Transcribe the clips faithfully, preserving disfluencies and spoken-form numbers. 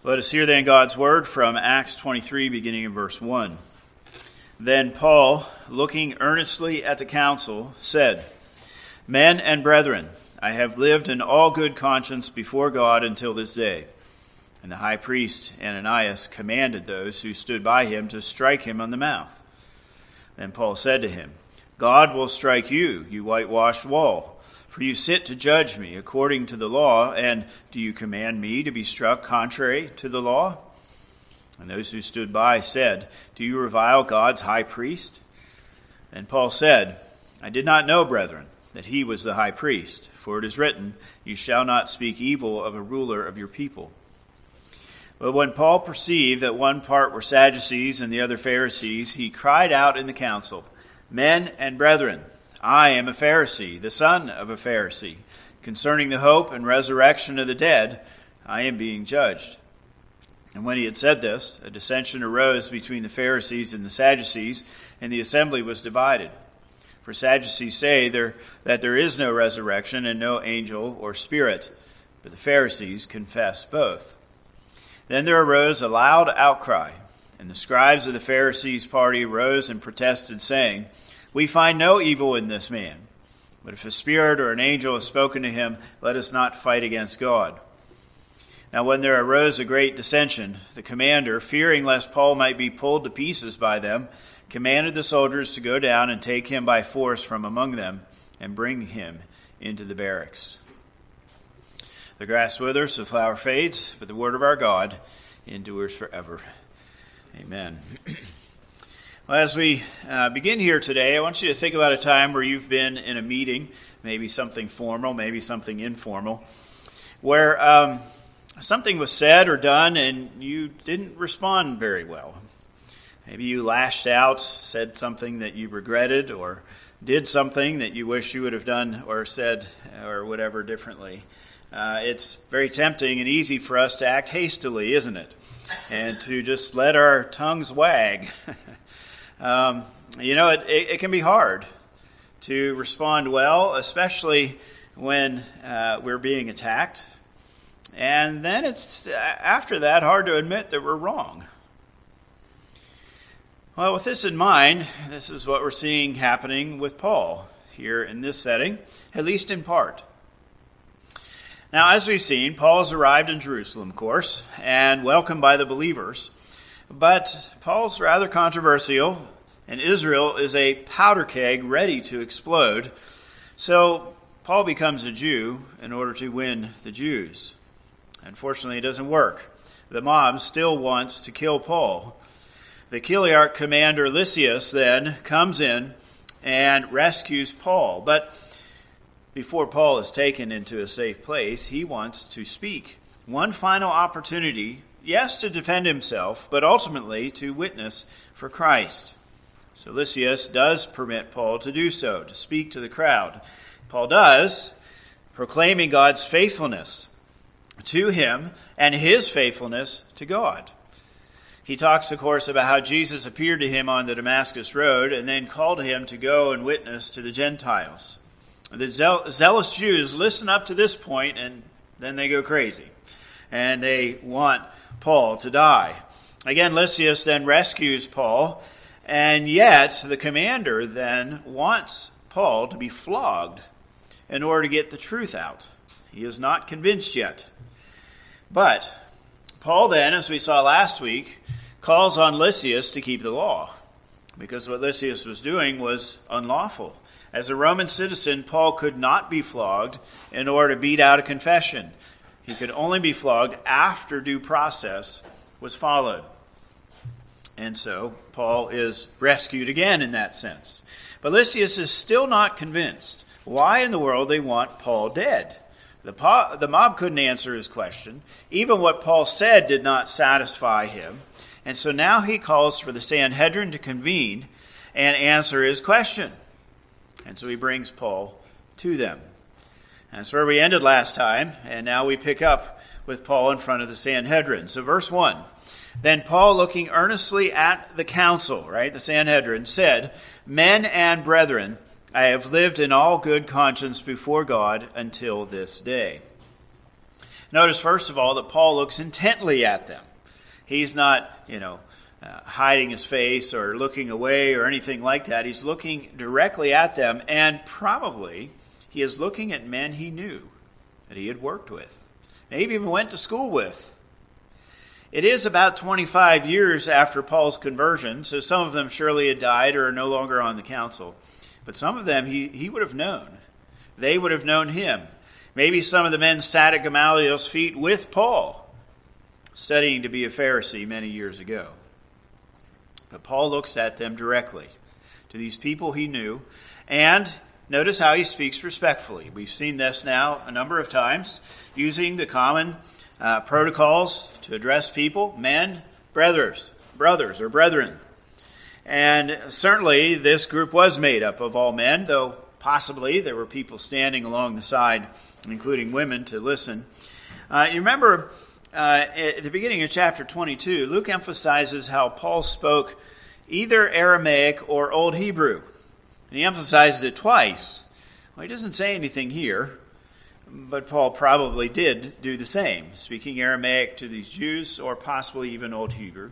Let us hear then God's word from Acts twenty-three, beginning in verse one. Then Paul, looking earnestly at the council, said, Men and brethren, I have lived in all good conscience before God until this day. And the high priest Ananias commanded those who stood by him to strike him on the mouth. Then Paul said to him, God will strike you, you whitewashed wall. For you sit to judge me according to the law, and do you command me to be struck contrary to the law? And those who stood by said, Do you revile God's high priest? Then Paul said, I did not know, brethren, that he was the high priest, for it is written, You shall not speak evil of a ruler of your people. But when Paul perceived that one part were Sadducees and the other Pharisees, he cried out in the council, Men and brethren, I am a Pharisee, the son of a Pharisee. Concerning the hope and resurrection of the dead, I am being judged. And when he had said this, a dissension arose between the Pharisees and the Sadducees, and the assembly was divided. For Sadducees say there, that there is no resurrection and no angel or spirit, but the Pharisees confess both. Then there arose a loud outcry, and the scribes of the Pharisees' party rose and protested, saying, We find no evil in this man. But if a spirit or an angel has spoken to him, let us not fight against God. Now when there arose a great dissension, the commander, fearing lest Paul might be pulled to pieces by them, commanded the soldiers to go down and take him by force from among them and bring him into the barracks. The grass withers, the flower fades, but the word of our God endures forever. Amen. Well, as we uh, begin here today, I want you to think about a time where you've been in a meeting, maybe something formal, maybe something informal, where um, something was said or done and you didn't respond very well. Maybe you lashed out, said something that you regretted, or did something that you wish you would have done or said or whatever differently. Uh, it's very tempting and easy for us to act hastily, isn't it? And to just let our tongues wag. um, you know, it, it, it can be hard to respond well, especially when uh, we're being attacked. And then it's, after that, hard to admit that we're wrong. Well, with this in mind, this is what we're seeing happening with Paul here in this setting, at least in part. Now, as we've seen, Paul has arrived in Jerusalem, of course, and welcomed by the believers. But Paul's rather controversial, and Israel is a powder keg ready to explode. So Paul becomes a Jew in order to win the Jews. Unfortunately, it doesn't work. The mob still wants to kill Paul. The Chiliarch commander Lysias then comes in and rescues Paul. But before Paul is taken into a safe place, he wants to speak. One final opportunity, yes, to defend himself, but ultimately to witness for Christ. So Lysias does permit Paul to do so, to speak to the crowd. Paul does, proclaiming God's faithfulness to him and his faithfulness to God. He talks, of course, about how Jesus appeared to him on the Damascus road and then called him to go and witness to the Gentiles. The zealous Jews listen up to this point and then they go crazy. And they want Paul to die. Again, Lysias then rescues Paul. And yet the commander then wants Paul to be flogged in order to get the truth out. He is not convinced yet. But Paul then, as we saw last week, calls on Lysias to keep the law, because what Lysias was doing was unlawful. As a Roman citizen, Paul could not be flogged in order to beat out a confession. He could only be flogged after due process was followed. And so Paul is rescued again in that sense. But Lysias is still not convinced. Why in the world they want Paul dead? The, po- the mob couldn't answer his question. Even what Paul said did not satisfy him. And so now he calls for the Sanhedrin to convene and answer his question. And so he brings Paul to them. That's where we ended last time, and now we pick up with Paul in front of the Sanhedrin. So verse one, Then Paul, looking earnestly at the council, right, the Sanhedrin, said, Men and brethren, I have lived in all good conscience before God until this day. Notice, first of all, that Paul looks intently at them. He's not, you know, uh, hiding his face or looking away or anything like that. He's looking directly at them, and probably he is looking at men he knew, that he had worked with, maybe even went to school with. It is about twenty-five years after Paul's conversion, so some of them surely had died or are no longer on the council. But some of them he, he would have known. They would have known him. Maybe some of the men sat at Gamaliel's feet with Paul, studying to be a Pharisee many years ago. But Paul looks at them directly, to these people he knew, and notice how he speaks respectfully. We've seen this now a number of times, using the common uh, protocols to address people, men, brothers, brothers or brethren. And certainly this group was made up of all men, though possibly there were people standing along the side, including women, to listen. Uh, you remember uh, at the beginning of chapter twenty-two, Luke emphasizes how Paul spoke either Aramaic or Old Hebrew. And he emphasizes it twice. Well, he doesn't say anything here, but Paul probably did do the same, speaking Aramaic to these Jews or possibly even Old Hebrew.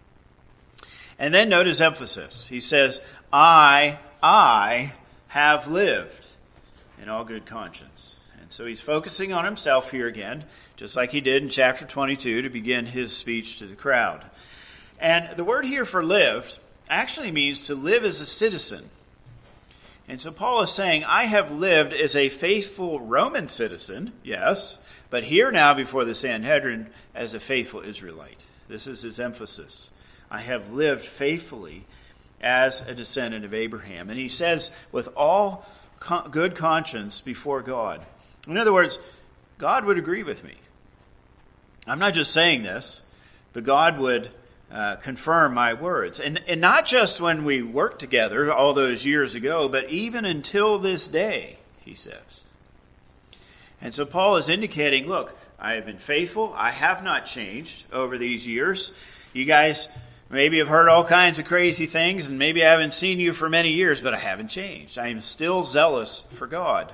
And then note his emphasis. He says, I, I have lived in all good conscience. And so he's focusing on himself here again, just like he did in chapter twenty-two to begin his speech to the crowd. And the word here for lived actually means to live as a citizen. And so Paul is saying, I have lived as a faithful Roman citizen, yes, but here now before the Sanhedrin as a faithful Israelite. This is his emphasis. I have lived faithfully as a descendant of Abraham. And he says, with all con- good conscience before God. In other words, God would agree with me. I'm not just saying this, but God would uh, confirm my words. And, and not just when we worked together all those years ago, but even until this day, he says. And so Paul is indicating, look, I have been faithful. I have not changed over these years. You guys maybe have heard all kinds of crazy things, and maybe I haven't seen you for many years, but I haven't changed. I am still zealous for God.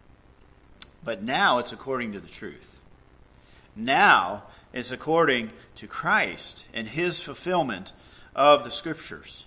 But now it's according to the truth. Now it's according to Christ and his fulfillment of the Scriptures.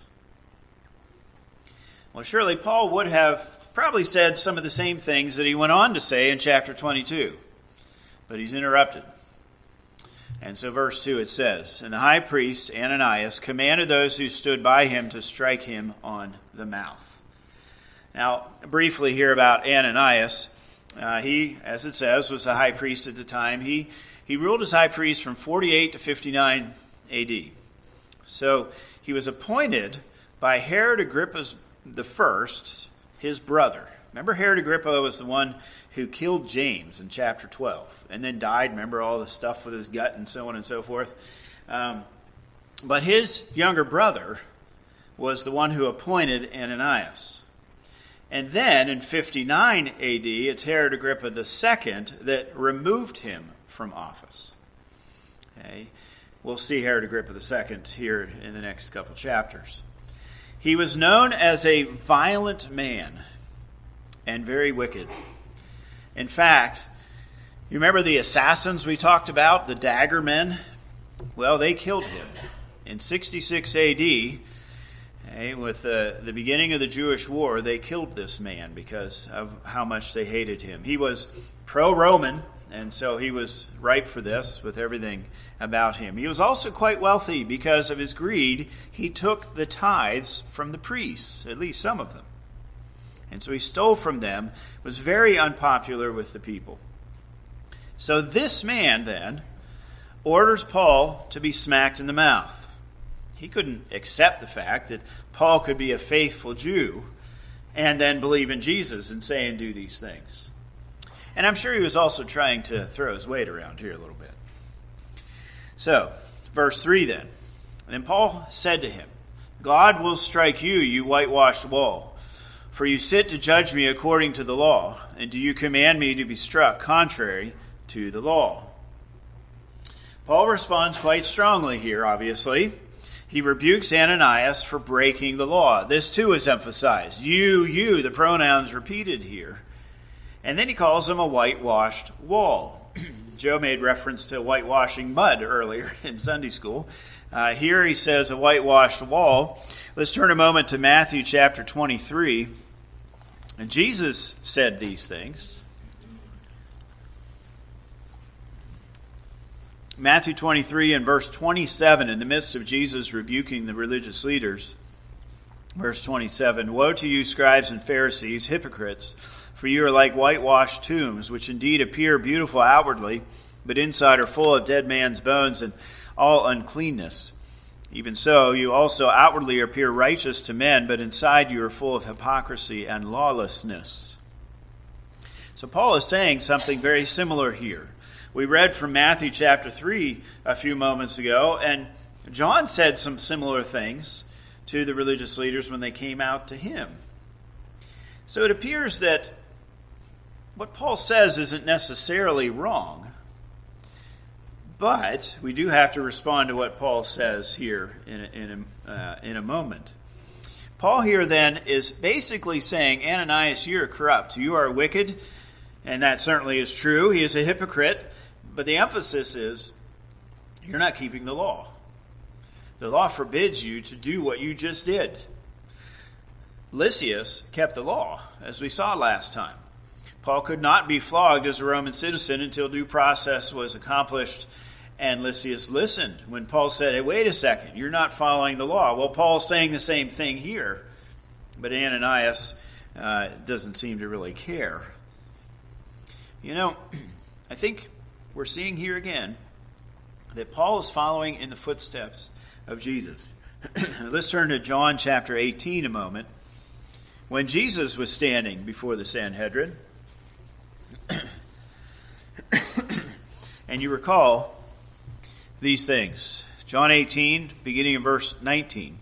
Well, surely Paul would have probably said some of the same things that he went on to say in chapter twenty-two. But he's interrupted. And so verse two it says, And the high priest, Ananias, commanded those who stood by him to strike him on the mouth. Now, briefly here about Ananias. Uh, he, as it says, was the high priest at the time. He he ruled as high priest from forty-eight to fifty-nine A D. So he was appointed by Herod Agrippa the First, his brother. Remember, Herod Agrippa was the one who killed James in chapter twelve and then died. Remember all the stuff with his gut and so on and so forth. Um, but his younger brother was the one who appointed Ananias. And then in fifty-nine A D, it's Herod Agrippa the Second that removed him from office. Okay. We'll see Herod Agrippa the Second here in the next couple chapters. He was known as a violent man and very wicked. In fact, you remember the assassins we talked about, the dagger men? Well, they killed him in sixty-six A D. Okay, with the, the beginning of the Jewish war, they killed this man because of how much they hated him. He was pro-Roman, and so he was ripe for this with everything about him. He was also quite wealthy because of his greed. He took the tithes from the priests, at least some of them. And so he stole from them, was very unpopular with the people. So this man then orders Paul to be smacked in the mouth. He couldn't accept the fact that Paul could be a faithful Jew and then believe in Jesus and say and do these things. And I'm sure he was also trying to throw his weight around here a little bit. So, verse three then. Then Paul said to him, God will strike you, you whitewashed wall. For you sit to judge me according to the law, and do you command me to be struck contrary to the law? Paul responds quite strongly here, obviously. He rebukes Ananias for breaking the law. This too is emphasized. You, you, the pronouns repeated here. And then he calls him a whitewashed wall. Joe made reference to whitewashing mud earlier in Sunday school. Uh, here he says a whitewashed wall. Let's turn a moment to Matthew chapter twenty-three. And Jesus said these things. Matthew twenty-three and verse twenty-seven, in the midst of Jesus rebuking the religious leaders. Verse twenty-seven, "Woe to you, scribes and Pharisees, hypocrites, for you are like whitewashed tombs, which indeed appear beautiful outwardly, but inside are full of dead man's bones and all uncleanness. Even so, you also outwardly appear righteous to men, but inside you are full of hypocrisy and lawlessness." So Paul is saying something very similar here. We read from Matthew chapter three a few moments ago, and John said some similar things to the religious leaders when they came out to him. So it appears that what Paul says isn't necessarily wrong, but we do have to respond to what Paul says here in a, in a, uh, in a moment. Paul here then is basically saying, Ananias, you're corrupt. You are wicked, and that certainly is true. He is a hypocrite, but the emphasis is you're not keeping the law. The law forbids you to do what you just did. Lysias kept the law, as we saw last time. Paul could not be flogged as a Roman citizen until due process was accomplished, and Lysias listened when Paul said, hey, wait a second, you're not following the law. Well, Paul's saying the same thing here, but Ananias uh, doesn't seem to really care. You know, I think we're seeing here again that Paul is following in the footsteps of Jesus. Let's turn to John chapter eighteen a moment. When Jesus was standing before the Sanhedrin, and you recall these things. John eighteen, beginning in verse nineteen.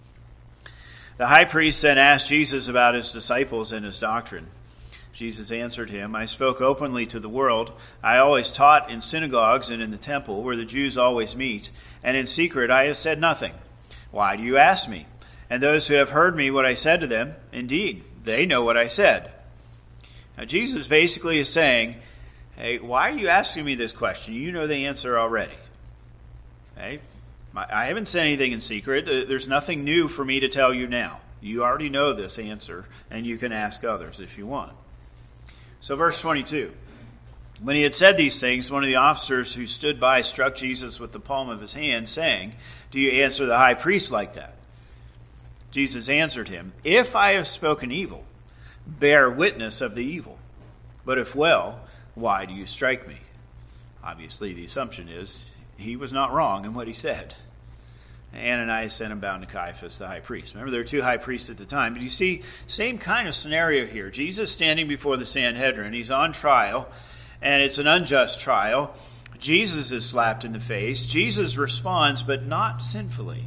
The high priest then asked Jesus about his disciples and his doctrine. Jesus answered him, I spoke openly to the world. I always taught in synagogues and in the temple, where the Jews always meet, and in secret I have said nothing. Why do you ask me? And those who have heard me what I said to them, indeed, they know what I said. Now Jesus basically is saying, hey, why are you asking me this question? You know the answer already. Okay? I haven't said anything in secret. There's nothing new for me to tell you now. You already know this answer, and you can ask others if you want. So verse twenty-two. When he had said these things, one of the officers who stood by struck Jesus with the palm of his hand, saying, do you answer the high priest like that? Jesus answered him, if I have spoken evil, bear witness of the evil. But if well, why do you strike me? Obviously, the assumption is he was not wrong in what he said. Ananias sent him bound to Caiaphas, the high priest. Remember, there were two high priests at the time. But you see, same kind of scenario here. Jesus standing before the Sanhedrin. He's on trial, and it's an unjust trial. Jesus is slapped in the face. Jesus responds, but not sinfully.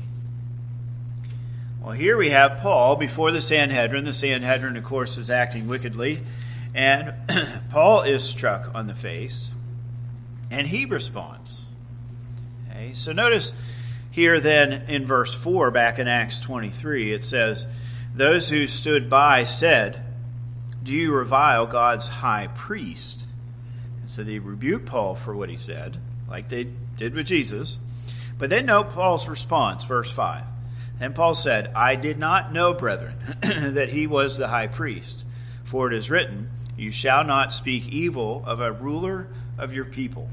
Well, here we have Paul before the Sanhedrin. The Sanhedrin, of course, is acting wickedly. And Paul is struck on the face, and he responds. Okay, so notice here then in verse four, back in Acts twenty-three, it says, those who stood by said, do you revile God's high priest? And so they rebuked Paul for what he said, like they did with Jesus. But then note Paul's response, verse five. And Paul said, I did not know, brethren, that he was the high priest. For it is written, you shall not speak evil of a ruler of your people.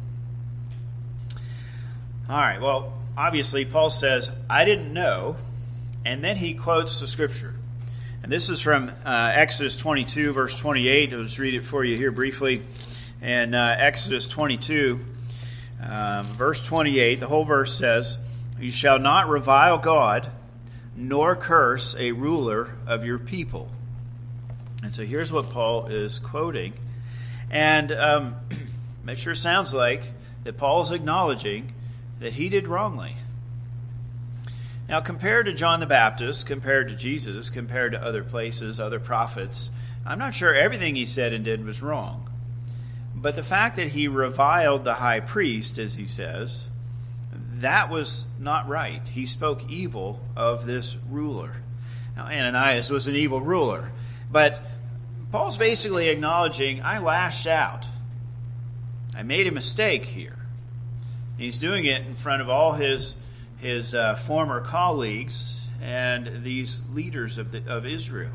All right, well, obviously Paul says, I didn't know, and then he quotes the scripture. And this is from uh, Exodus twenty-two, verse twenty-eight. I'll just read it for you here briefly. And uh, Exodus twenty-two, um, verse twenty-eight, the whole verse says, you shall not revile God, nor curse a ruler of your people. And so here's what Paul is quoting. And um, it sure sounds like that Paul is acknowledging that he did wrongly. Now, compared to John the Baptist, compared to Jesus, compared to other places, other prophets, I'm not sure everything he said and did was wrong. But the fact that he reviled the high priest, as he says, that was not right. He spoke evil of this ruler. Now, Ananias was an evil ruler. But Paul's basically acknowledging, I lashed out. I made a mistake here. He's doing it in front of all his his uh, former colleagues and these leaders of the, of Israel.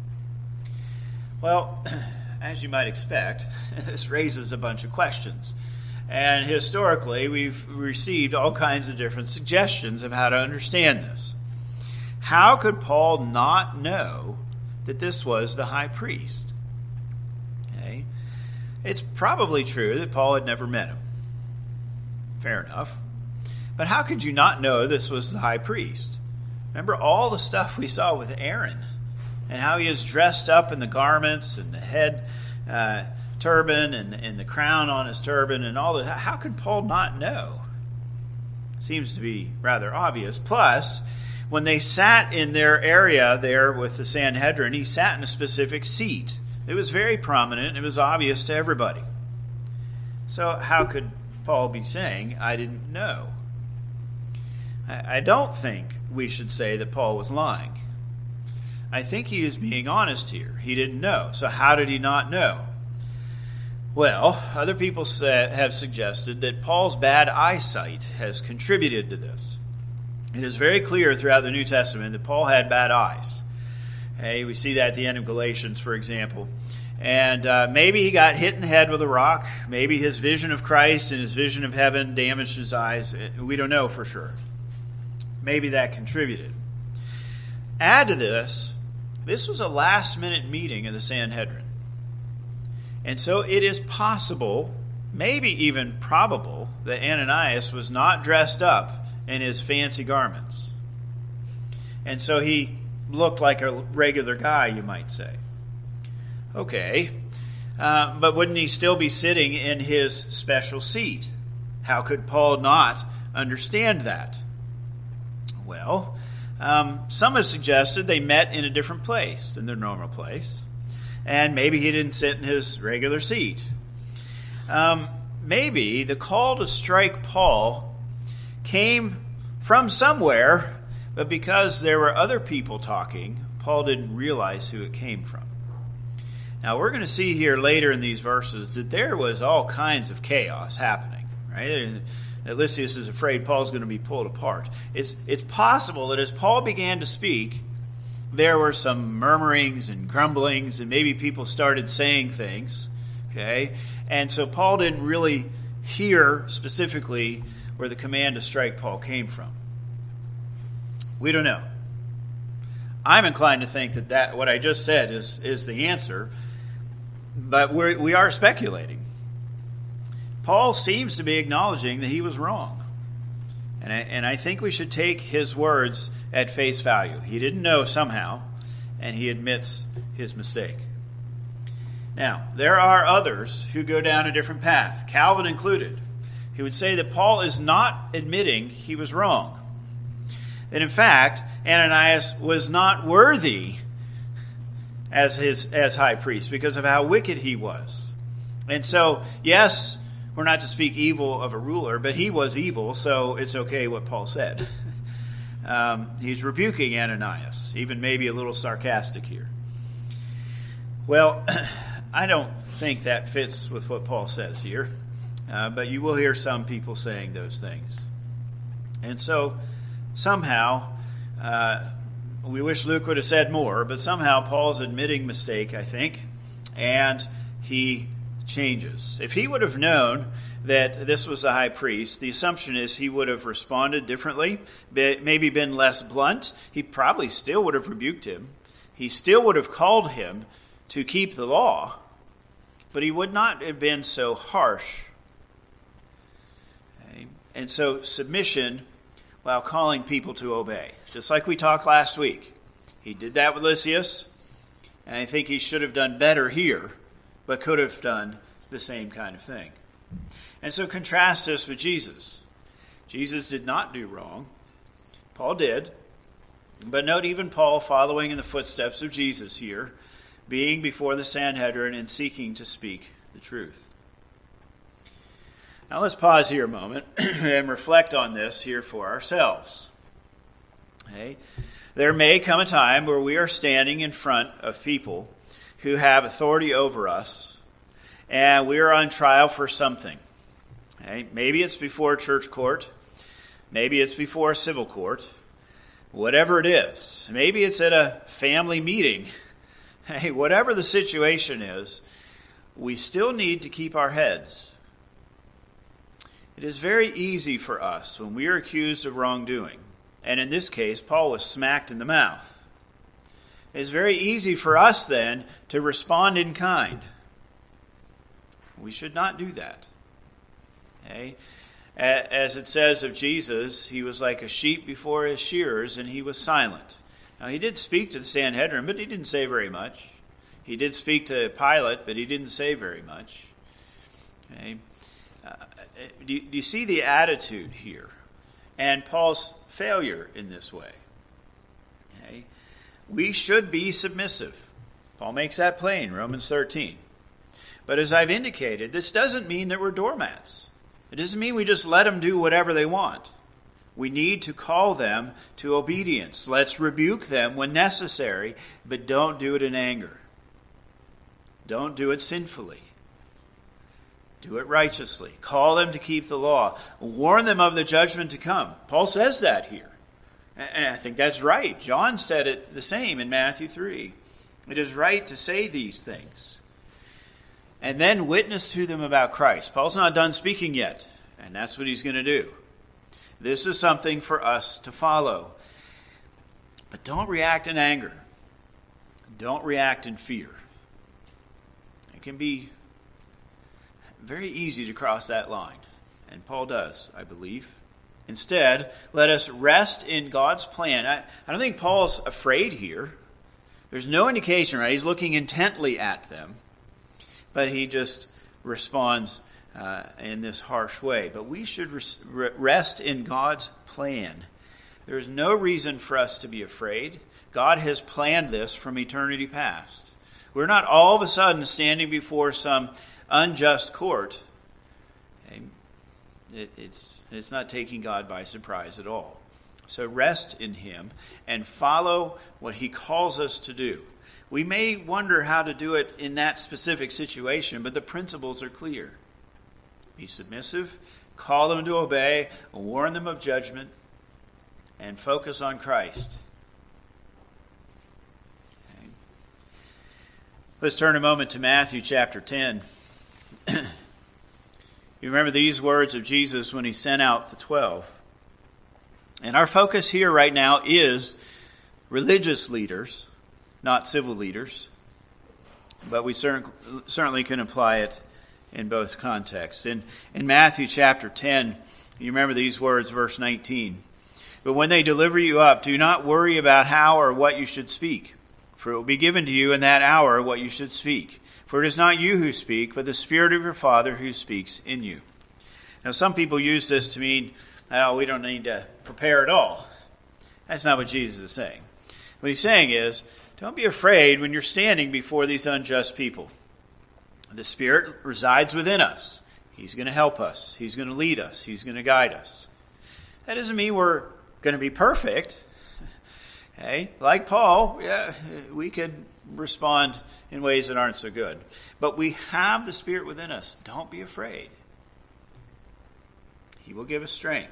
Well, as you might expect, this raises a bunch of questions. And historically, we've received all kinds of different suggestions of how to understand this. How could Paul not know that this was the high priest? Okay. It's probably true that Paul had never met him. Fair enough. But how could you not know this was the high priest? Remember all the stuff we saw with Aaron and how he is dressed up in the garments and the head uh, turban and, and the crown on his turban and all that. How could Paul not know? Seems to be rather obvious. Plus, when they sat in their area there with the Sanhedrin, he sat in a specific seat. It was very prominent. It was obvious to everybody. So how could Paul be saying, I didn't know? I don't think we should say that Paul was lying. I think he is being honest here. He didn't know. So how did he not know? Well, other people say, have suggested that Paul's bad eyesight has contributed to this. It is very clear throughout the New Testament that Paul had bad eyes. Hey, we see that at the end of Galatians, for example. And uh, maybe he got hit in the head with a rock. Maybe his vision of Christ and his vision of heaven damaged his eyes. We don't know for sure. Maybe that contributed. Add to this, this was a last-minute meeting of the Sanhedrin. And so it is possible, maybe even probable, that Ananias was not dressed up in his fancy garments. And so he looked like a regular guy, you might say. Okay, uh, but wouldn't he still be sitting in his special seat? How could Paul not understand that? Well, um, some have suggested they met in a different place than their normal place. And maybe he didn't sit in his regular seat. Um, maybe the call to strike Paul came from somewhere, but because there were other people talking, Paul didn't realize who it came from. Now, we're going to see here later in these verses that there was all kinds of chaos happening, right? That Lysias is afraid Paul's going to be pulled apart. It's, it's possible that as Paul began to speak, there were some murmurings and grumblings, and maybe people started saying things, okay? And so Paul didn't really hear specifically where the command to strike Paul came from. We don't know. I'm inclined to think that, that what I just said is, is the answer, but we're, we are speculating. Paul seems to be acknowledging that he was wrong. And I, and I think we should take his words at face value. He didn't know somehow, and he admits his mistake. Now, there are others who go down a different path, Calvin included. He would say that Paul is not admitting he was wrong. That in fact, Ananias was not worthy as his as high priest because of how wicked he was. And so, yes, we're not to speak evil of a ruler, but he was evil, so it's okay what Paul said. Um, he's rebuking Ananias, even maybe a little sarcastic here. Well, I don't think that fits with what Paul says here, uh, but you will hear some people saying those things. And so, somehow, uh, we wish Luke would have said more, but somehow Paul's admitting mistake, I think, and he changes. If he would have known that this was the high priest, the assumption is he would have responded differently, maybe been less blunt. He probably still would have rebuked him. He still would have called him to keep the law, but he would not have been so harsh. Okay? And so submission while calling people to obey. Just like we talked last week. He did that with Lysias, and I think he should have done better here, but could have done the same kind of thing. And so contrast this with Jesus. Jesus did not do wrong. Paul did. But note even Paul following in the footsteps of Jesus here, being before the Sanhedrin and seeking to speak the truth. Now let's pause here a moment and reflect on this here for ourselves. Okay? There may come a time where we are standing in front of people who have authority over us, and we are on trial for something. Okay? Maybe it's before a church court. Maybe it's before a civil court. Whatever it is. Maybe it's at a family meeting. Hey, whatever the situation is, we still need to keep our heads. It is very easy for us when we are accused of wrongdoing. And in this case, Paul was smacked in the mouth. It is very easy for us then to respond in kind. We should not do that. Okay? As it says of Jesus, he was like a sheep before his shearers, and he was silent. Now, he did speak to the Sanhedrin, but he didn't say very much. He did speak to Pilate, but he didn't say very much. Okay? Uh, do, you, do you see the attitude here? And Paul's failure in this way. Okay? We should be submissive. Paul makes that plain, Romans thirteen. But as I've indicated, this doesn't mean that we're doormats. It doesn't mean we just let them do whatever they want. We need to call them to obedience. Let's rebuke them when necessary, but don't do it in anger. Don't do it sinfully. Do it righteously. Call them to keep the law. Warn them of the judgment to come. Paul says that here. And I think that's right. John said it the same in Matthew three. It is right to say these things. And then witness to them about Christ. Paul's not done speaking yet, and that's what he's going to do. This is something for us to follow. But don't react in anger. Don't react in fear. It can be very easy to cross that line, and Paul does, I believe. Instead, let us rest in God's plan. I, I don't think Paul's afraid here. There's no indication, right? He's looking intently at them. But he just responds uh, in this harsh way. But we should res- rest in God's plan. There is no reason for us to be afraid. God has planned this from eternity past. We're not all of a sudden standing before some unjust court. It, it's, it's not taking God by surprise at all. So rest in him and follow what he calls us to do. We may wonder how to do it in that specific situation, but the principles are clear. Be submissive, call them to obey, warn them of judgment, and focus on Christ. Okay. Let's turn a moment to Matthew chapter ten. You remember these words of Jesus when he sent out the twelve. And our focus here right now is religious leaders, not civil leaders, but we cer- certainly can apply it in both contexts. In, in Matthew chapter ten, you remember these words, verse nineteen. But when they deliver you up, do not worry about how or what you should speak, for it will be given to you in that hour what you should speak. For it is not you who speak, but the Spirit of your Father who speaks in you. Now some people use this to mean, oh, we don't need to prepare at all. That's not what Jesus is saying. What he's saying is, don't be afraid when you're standing before these unjust people. The Spirit resides within us. He's going to help us. He's going to lead us. He's going to guide us. That doesn't mean we're going to be perfect. Okay? Like Paul, yeah, we could respond in ways that aren't so good. But we have the Spirit within us. Don't be afraid. He will give us strength.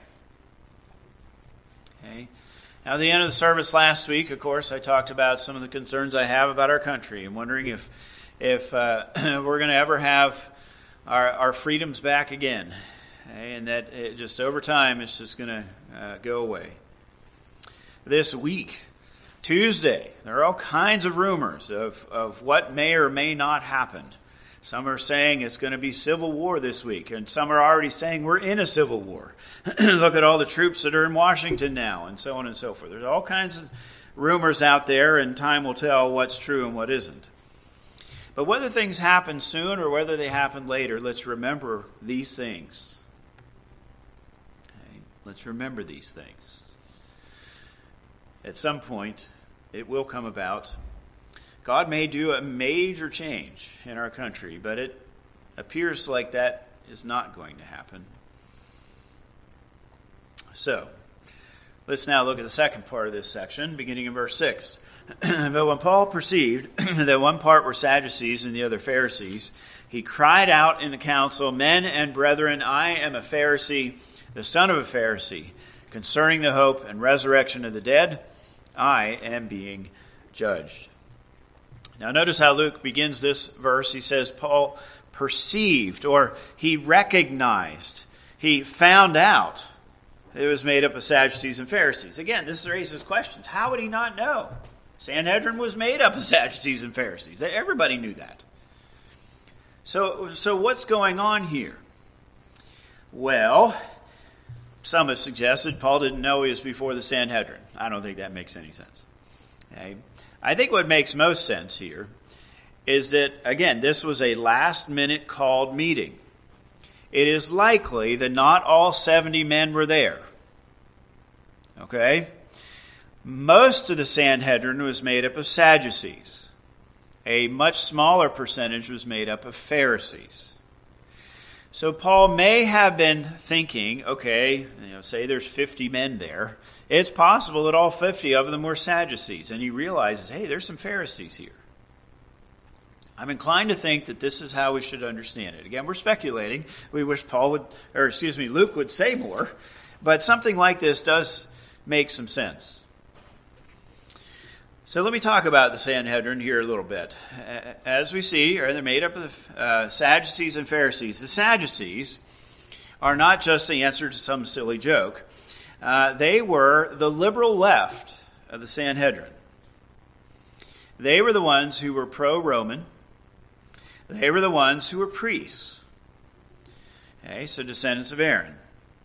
Okay? Now, at the end of the service last week, of course, I talked about some of the concerns I have about our country. I'm wondering if if uh, we're going to ever have our, our freedoms back again. Okay? And that it just over time, it's just going to uh, go away. This week, Tuesday, there are all kinds of rumors of, of what may or may not happen. Some are saying it's going to be civil war this week, and some are already saying we're in a civil war. Look at all the troops that are in Washington now, and so on and so forth. There's all kinds of rumors out there, and time will tell what's true and what isn't. But whether things happen soon or whether they happen later, let's remember these things. Okay? Let's remember these things. At some point, it will come about. God may do a major change in our country, but it appears like that is not going to happen. So, let's now look at the second part of this section, beginning in verse six. But when Paul perceived that one part were Sadducees and the other Pharisees, he cried out in the council, Men and brethren, I am a Pharisee, the son of a Pharisee. Concerning the hope and resurrection of the dead, I am being judged. Now notice how Luke begins this verse. He says Paul perceived, or he recognized, he found out it was made up of Sadducees and Pharisees. Again, this raises questions. How would he not know? Sanhedrin was made up of Sadducees and Pharisees. Everybody knew that. So, so what's going on here? Well, some have suggested Paul didn't know he was before the Sanhedrin. I don't think that makes any sense. Okay? I think what makes most sense here is that, again, this was a last-minute called meeting. It is likely that not all seventy men were there. Okay? Most of the Sanhedrin was made up of Sadducees. A much smaller percentage was made up of Pharisees. So Paul may have been thinking, okay, you know, say there's fifty men there. It's possible that all fifty of them were Sadducees. And he realizes, hey, there's some Pharisees here. I'm inclined to think that this is how we should understand it. Again, we're speculating. We wish Paul would, or excuse me, Luke would say more. But something like this does make some sense. So let me talk about the Sanhedrin here a little bit. As we see, they're made up of uh, Sadducees and Pharisees. The Sadducees are not just the answer to some silly joke. Uh, they were the liberal left of the Sanhedrin. They were the ones who were pro-Roman. They were the ones who were priests. Okay, so descendants of Aaron.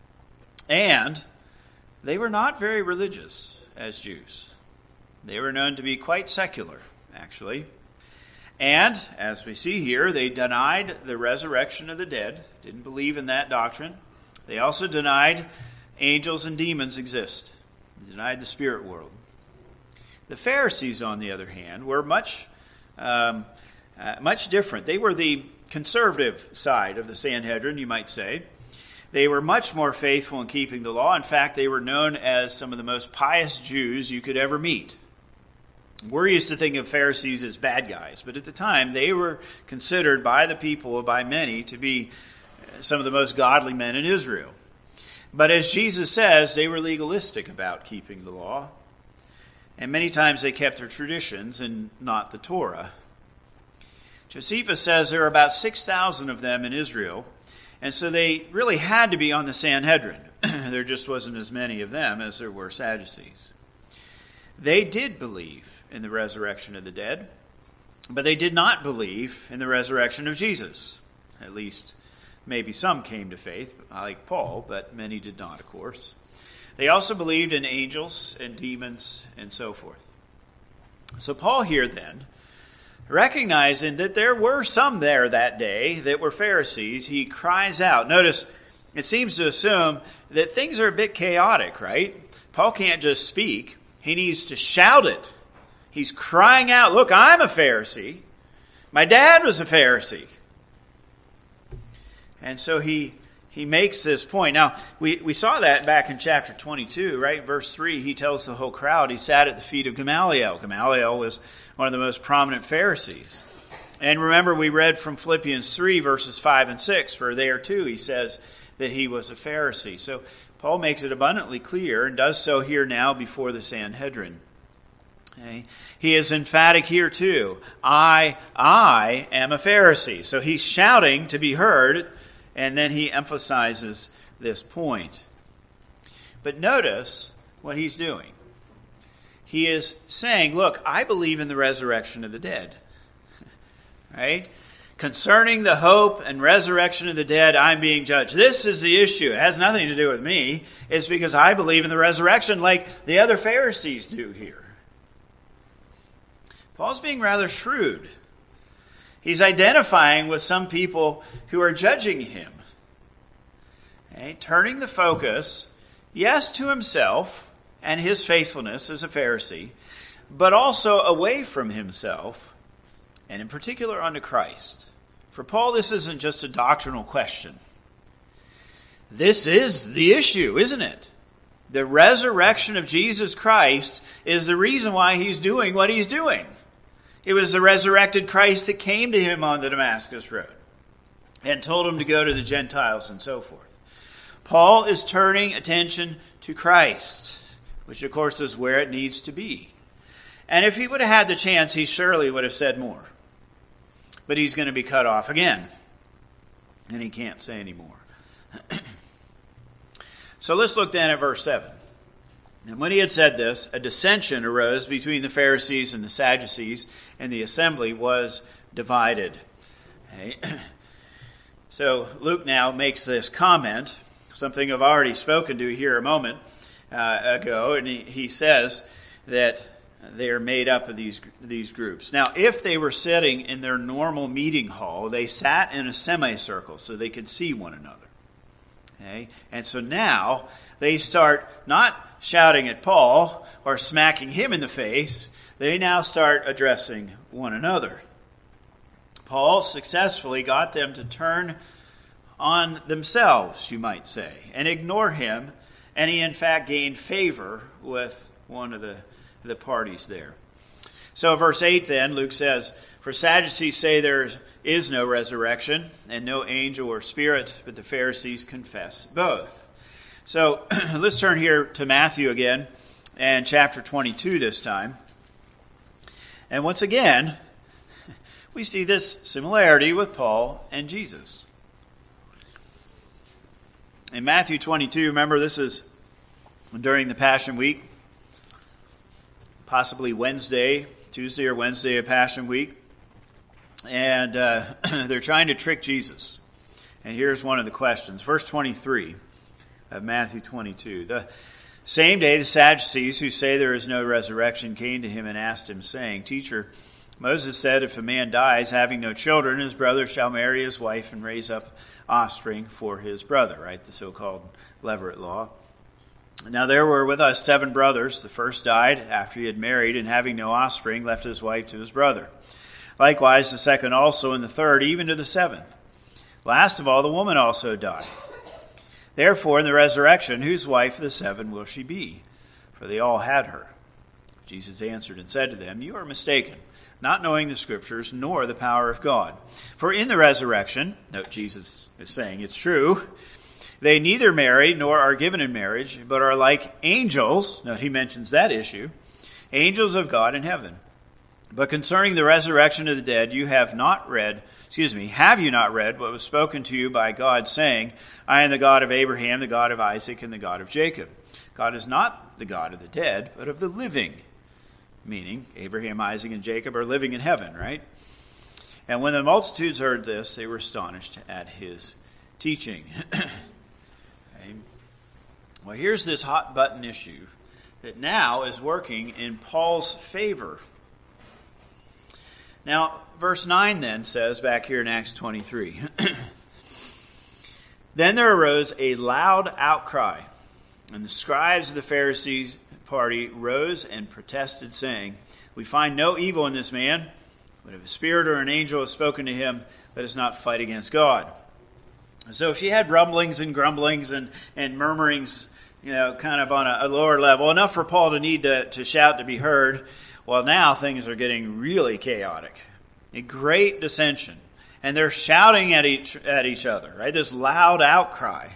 And they were not very religious as Jews. They were known to be quite secular, actually. And, as we see here, they denied the resurrection of the dead, didn't believe in that doctrine. They also denied angels and demons exist. They denied the spirit world. The Pharisees, on the other hand, were much, um, uh, much different. They were the conservative side of the Sanhedrin, you might say. They were much more faithful in keeping the law. In fact, they were known as some of the most pious Jews you could ever meet. We're used to thinking of Pharisees as bad guys, but at the time they were considered by the people, by many, to be some of the most godly men in Israel. But as Jesus says, they were legalistic about keeping the law, and many times they kept their traditions and not the Torah. Josephus says there are about six thousand of them in Israel, and so they really had to be on the Sanhedrin. There just wasn't as many of them as there were Sadducees. They did believe in the resurrection of the dead, but they did not believe in the resurrection of Jesus. At least, maybe some came to faith, like Paul, but many did not, of course. They also believed in angels and demons and so forth. So Paul here then, recognizing that there were some there that day that were Pharisees, he cries out. Notice, it seems to assume that things are a bit chaotic, right? Paul can't just speak. He needs to shout it. He's crying out, look, I'm a Pharisee. My dad was a Pharisee. And so he he makes this point. Now, we, we saw that back in chapter twenty-two, right? Verse three, he tells the whole crowd he sat at the feet of Gamaliel. Gamaliel was one of the most prominent Pharisees. And remember, we read from Philippians three, verses five and six, where there too he says that he was a Pharisee. So Paul makes it abundantly clear, and does so here now before the Sanhedrin. Okay. He is emphatic here too. I, I am a Pharisee. So he's shouting to be heard, and then he emphasizes this point. But notice what he's doing. He is saying, look, I believe in the resurrection of the dead. Right? Concerning the hope and resurrection of the dead, I'm being judged. This is the issue. It has nothing to do with me. It's because I believe in the resurrection like the other Pharisees do here. Paul's being rather shrewd. He's identifying with some people who are judging him. Okay? Turning the focus, yes, to himself and his faithfulness as a Pharisee, but also away from himself, and in particular unto Christ. For Paul, this isn't just a doctrinal question. This is the issue, isn't it? The resurrection of Jesus Christ is the reason why he's doing what he's doing. It was the resurrected Christ that came to him on the Damascus Road and told him to go to the Gentiles and so forth. Paul is turning attention to Christ, which of course is where it needs to be. And if he would have had the chance, he surely would have said more. But he's going to be cut off again. And he can't say any more. So let's look then at verse seven. And when he had said this, a dissension arose between the Pharisees and the Sadducees, and the assembly was divided. Okay. So Luke now makes this comment, something I've already spoken to here a moment uh, ago, and he, he says that they are made up of these these groups. Now, if they were sitting in their normal meeting hall, they sat in a semicircle so they could see one another. Okay? And so now they start not shouting at Paul or smacking him in the face. They now start addressing one another. Paul successfully got them to turn on themselves, you might say, and ignore him. And he, in fact, gained favor with one of the, the parties there. So verse eight then, Luke says, "For Sadducees say there is no resurrection and no angel or spirit, but the Pharisees confess both." So let's turn here to Matthew again, and chapter twenty-two this time. And once again, we see this similarity with Paul and Jesus. In Matthew twenty-two, remember this is during the Passion Week, possibly Wednesday, Tuesday or Wednesday of Passion Week. And uh, they're trying to trick Jesus. And here's one of the questions. Verse twenty-three of Matthew twenty-two. "The same day the Sadducees, who say there is no resurrection, came to him and asked him, saying, 'Teacher, Moses said, if a man dies having no children, his brother shall marry his wife and raise up offspring for his brother,'" right? The so-called Levirate law. "Now there were with us seven brothers. The first died after he had married, and having no offspring, left his wife to his brother. Likewise the second also, and the third, even to the seventh. Last of all, the woman also died. Therefore, in the resurrection, whose wife of the seven will she be? For they all had her.' Jesus answered and said to them, 'You are mistaken, not knowing the Scriptures, nor the power of God. For in the resurrection,'" note Jesus is saying it's true, "'they neither marry nor are given in marriage, but are like angels,'" note he mentions that issue, "'angels of God in heaven. But concerning the resurrection of the dead, you have not read, excuse me, have you not read what was spoken to you by God, saying, I am the God of Abraham, the God of Isaac, and the God of Jacob. God is not the God of the dead, but of the living.'" Meaning, Abraham, Isaac, and Jacob are living in heaven, right? "And when the multitudes heard this, they were astonished at his teaching." Okay. Well, here's this hot button issue that now is working in Paul's favor. Now, verse nine then says, back here in Acts twenty-three, "Then there arose a loud outcry, and the scribes of the Pharisees party rose and protested, saying, 'We find no evil in this man, but if a spirit or an angel has spoken to him, let us not fight against God.'" So if you had rumblings and grumblings and, and murmurings, you know, kind of on a, a lower level, enough for Paul to need to, to shout to be heard, well, now things are getting really chaotic. A great dissension. And they're shouting at each at each other, right? This loud outcry.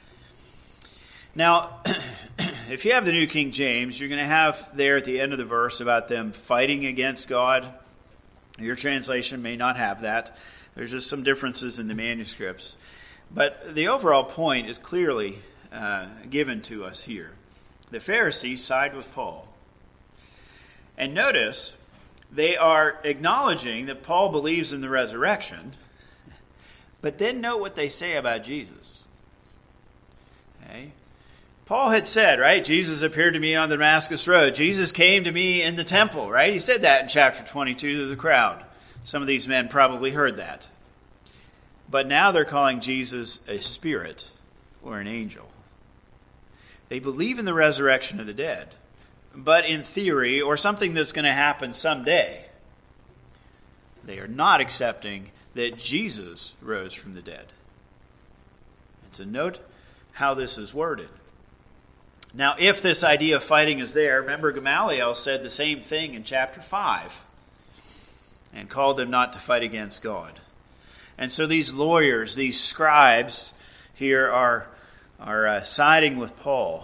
Now, if you have the New King James, you're going to have there at the end of the verse about them fighting against God. Your translation may not have that. There's just some differences in the manuscripts. But the overall point is clearly uh, given to us here. The Pharisees side with Paul. And notice, they are acknowledging that Paul believes in the resurrection, but then note what they say about Jesus. Okay? Paul had said, right, Jesus appeared to me on the Damascus Road. Jesus came to me in the temple, right? He said that in chapter twenty-two to the crowd. Some of these men probably heard that. But now they're calling Jesus a spirit or an angel. They believe in the resurrection of the dead, but in theory, or something that's going to happen someday, they are not accepting that Jesus rose from the dead. And so note how this is worded. Now, if this idea of fighting is there, remember Gamaliel said the same thing in chapter five and called them not to fight against God. And so these lawyers, these scribes here are, are uh, siding with Paul.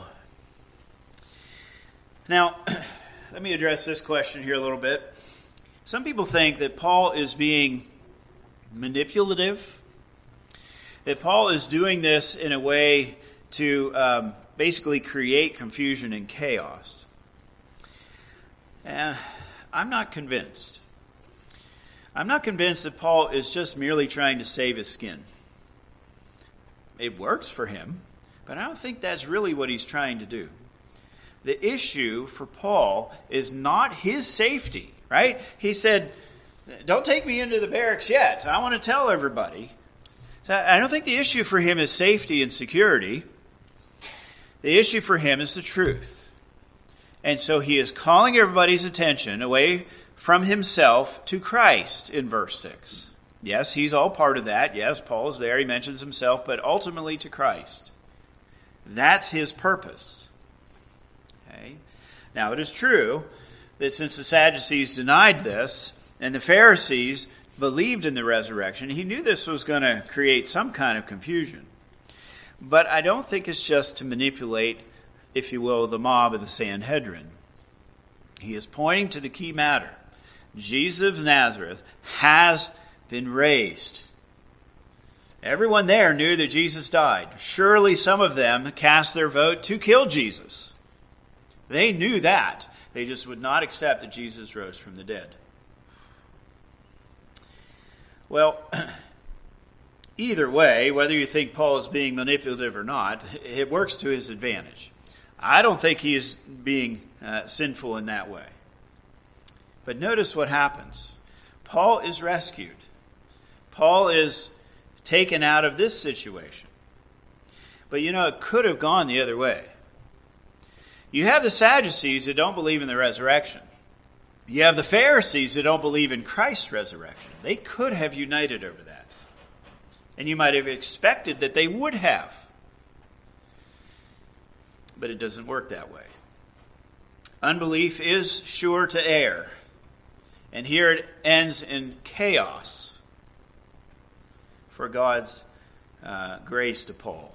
Now, let me address this question here a little bit. Some people think that Paul is being manipulative, that Paul is doing this in a way to um, basically create confusion and chaos. Uh, I'm not convinced. I'm not convinced that Paul is just merely trying to save his skin. It works for him, but I don't think that's really what he's trying to do. The issue for Paul is not his safety, right? He said, don't take me into the barracks yet. I want to tell everybody. So I don't think the issue for him is safety and security. The issue for him is the truth. And so he is calling everybody's attention away from himself to Christ in verse six. Yes, he's all part of that. Yes, Paul is there. He mentions himself, but ultimately to Christ. That's his purpose. Okay. Now, it is true that since the Sadducees denied this and the Pharisees believed in the resurrection, he knew this was going to create some kind of confusion. But I don't think it's just to manipulate, if you will, the mob of the Sanhedrin. He is pointing to the key matter. Jesus of Nazareth has been raised. Everyone there knew that Jesus died. Surely some of them cast their vote to kill Jesus. They knew that. They just would not accept that Jesus rose from the dead. Well, either way, whether you think Paul is being manipulative or not, it works to his advantage. I don't think he is being uh, sinful in that way. But notice what happens. Paul is rescued. Paul is taken out of this situation. But you know, it could have gone the other way. You have the Sadducees that don't believe in the resurrection. You have the Pharisees that don't believe in Christ's resurrection. They could have united over that. And you might have expected that they would have. But it doesn't work that way. Unbelief is sure to err. And here it ends in chaos for God's uh, grace to Paul.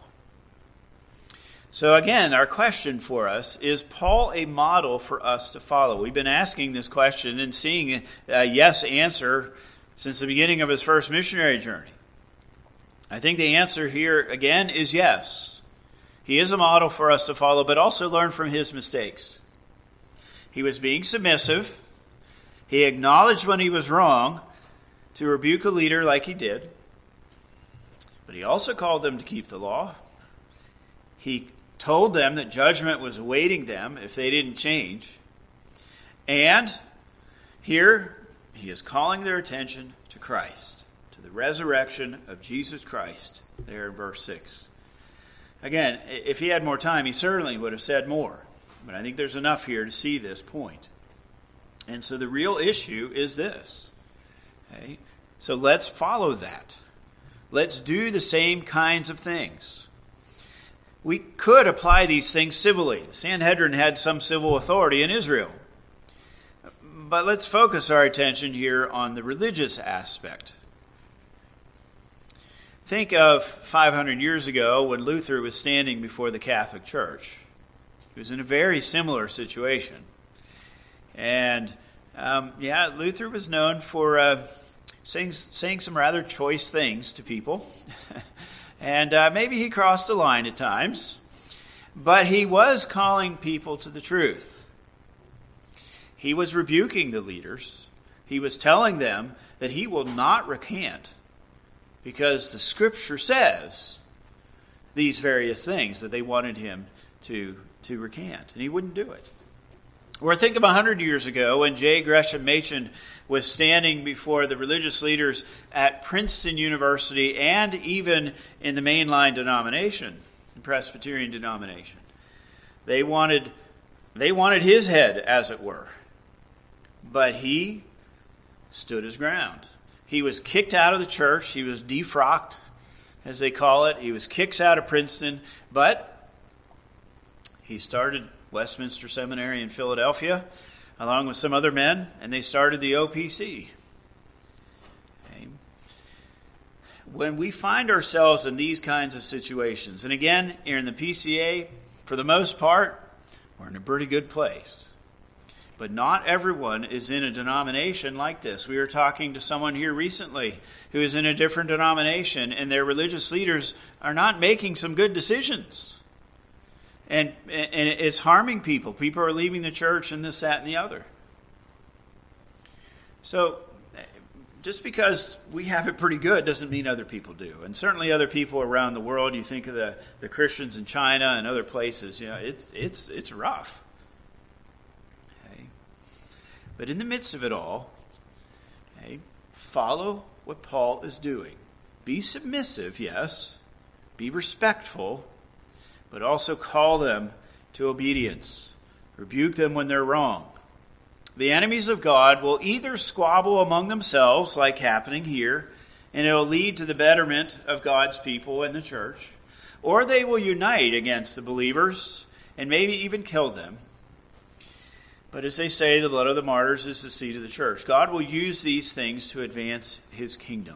So again, our question for us, is Paul a model for us to follow? We've been asking this question and seeing a yes answer since the beginning of his first missionary journey. I think the answer here, again, is yes. He is a model for us to follow, but also learn from his mistakes. He was being submissive. He acknowledged when he was wrong to rebuke a leader like he did. But he also called them to keep the law. He told them that judgment was awaiting them if they didn't change. And here he is calling their attention to Christ, to the resurrection of Jesus Christ, there in verse six. Again, if he had more time, he certainly would have said more. But I think there's enough here to see this point. And so the real issue is this. Okay? So let's follow that. Let's do the same kinds of things. We could apply these things civilly. The Sanhedrin had some civil authority in Israel. But let's focus our attention here on the religious aspect. Think of five hundred years ago when Luther was standing before the Catholic Church. He was in a very similar situation. And, um, yeah, Luther was known for uh, saying, saying some rather choice things to people. And uh, maybe he crossed the line at times. But he was calling people to the truth. He was rebuking the leaders. He was telling them that he will not recant, because the Scripture says these various things that they wanted him to, to recant. And he wouldn't do it. Or think of a hundred years ago when J. Gresham Machen was standing before the religious leaders at Princeton University and even in the mainline denomination, the Presbyterian denomination. They wanted, they wanted his head, as it were. But he stood his ground. He was kicked out of the church. He was defrocked, as they call it. He was kicked out of Princeton. But he he started Westminster Seminary in Philadelphia, along with some other men, and they started the O P C. Okay. When we find ourselves in these kinds of situations, and again, here in the P C A, for the most part, we're in a pretty good place. But not everyone is in a denomination like this. We were talking to someone here recently who is in a different denomination, and their religious leaders are not making some good decisions. And, and it's harming people. People are leaving the church and this, that, and the other. So just because we have it pretty good doesn't mean other people do. And certainly other people around the world, you think of the, the Christians in China and other places, you know, it's it's it's rough. Okay. But in the midst of it all, okay, follow what Paul is doing. Be submissive, yes. Be respectful, but also call them to obedience. Rebuke them when they're wrong. The enemies of God will either squabble among themselves, like happening here, and it will lead to the betterment of God's people and the church, or they will unite against the believers and maybe even kill them. But as they say, the blood of the martyrs is the seed of the church. God will use these things to advance his kingdom.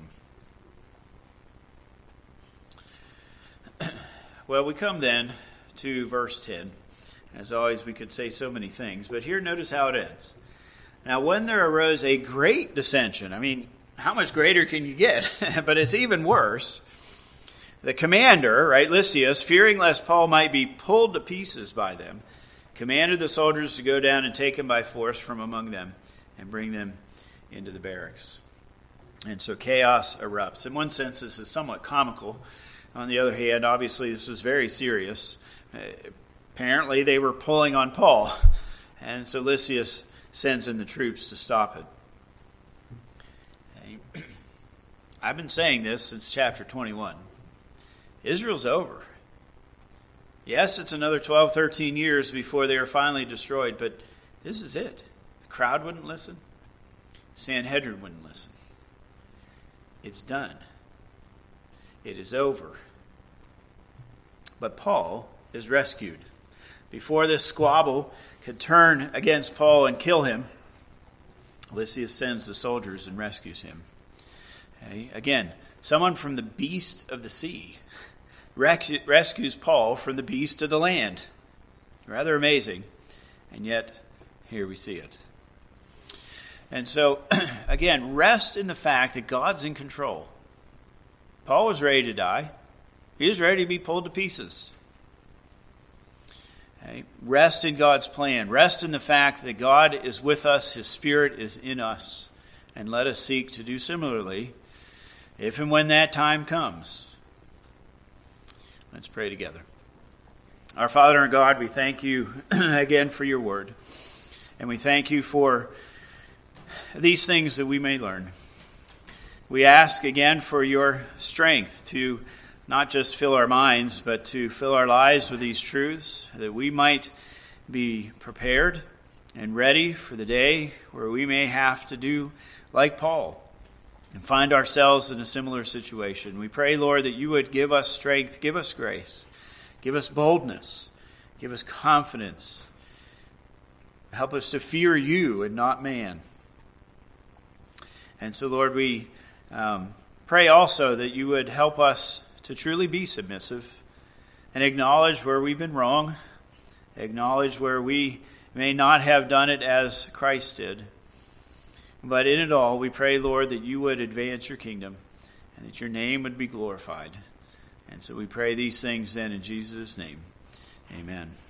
Well, we come then to verse ten. As always, we could say so many things, but here notice how it ends. Now, when there arose a great dissension, I mean, how much greater can you get? But it's even worse. The commander, right, Lysias, fearing lest Paul might be pulled to pieces by them, commanded the soldiers to go down and take him by force from among them and bring them into the barracks. And so chaos erupts. In one sense, this is somewhat comical. On the other hand, obviously, this was very serious. Uh, apparently, they were pulling on Paul. And so Lysias sends in the troops to stop it. Okay. I've been saying this since chapter twenty-one. Israel's over. Yes, it's another twelve, thirteen years before they are finally destroyed, but this is it. The crowd wouldn't listen. Sanhedrin wouldn't listen. It's done. It is over. But Paul is rescued. Before this squabble could turn against Paul and kill him, Lysias sends the soldiers and rescues him. Okay. Again, someone from the beast of the sea rec- rescues Paul from the beast of the land. Rather amazing. And yet, here we see it. And so, again, rest in the fact that God's in control. Paul was ready to die. He was ready to be pulled to pieces. Okay. Rest in God's plan. Rest in the fact that God is with us. His Spirit is in us. And let us seek to do similarly if and when that time comes. Let's pray together. Our Father and God, we thank you again for your word. And we thank you for these things that we may learn. We ask again for your strength to not just fill our minds, but to fill our lives with these truths, that we might be prepared and ready for the day where we may have to do like Paul and find ourselves in a similar situation. We pray, Lord, that you would give us strength, give us grace, give us boldness, give us confidence. Help us to fear you and not man. And so, Lord, we um, pray also that you would help us to truly be submissive and acknowledge where we've been wrong, acknowledge where we may not have done it as Christ did. But in it all, we pray, Lord, that you would advance your kingdom and that your name would be glorified. And so we pray these things then in Jesus' name. Amen.